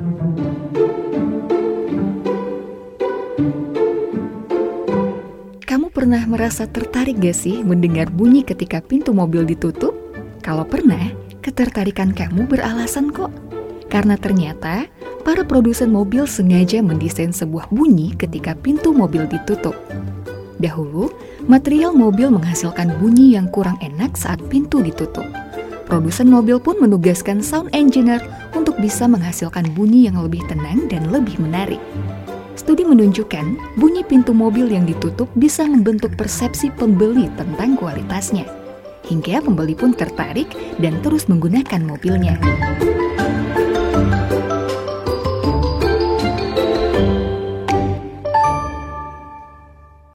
Kamu pernah merasa tertarik gak sih mendengar bunyi ketika pintu mobil ditutup? Kalau pernah, ketertarikan kamu beralasan kok. Karena ternyata, para produsen mobil sengaja mendesain sebuah bunyi ketika pintu mobil ditutup. Dahulu, material mobil menghasilkan bunyi yang kurang enak saat pintu ditutup. Produsen mobil pun menugaskan sound engineer untuk bisa menghasilkan bunyi yang lebih tenang dan lebih menarik. Studi menunjukkan bunyi pintu mobil yang ditutup bisa membentuk persepsi pembeli tentang kualitasnya. Hingga pembeli pun tertarik dan terus menggunakan mobilnya.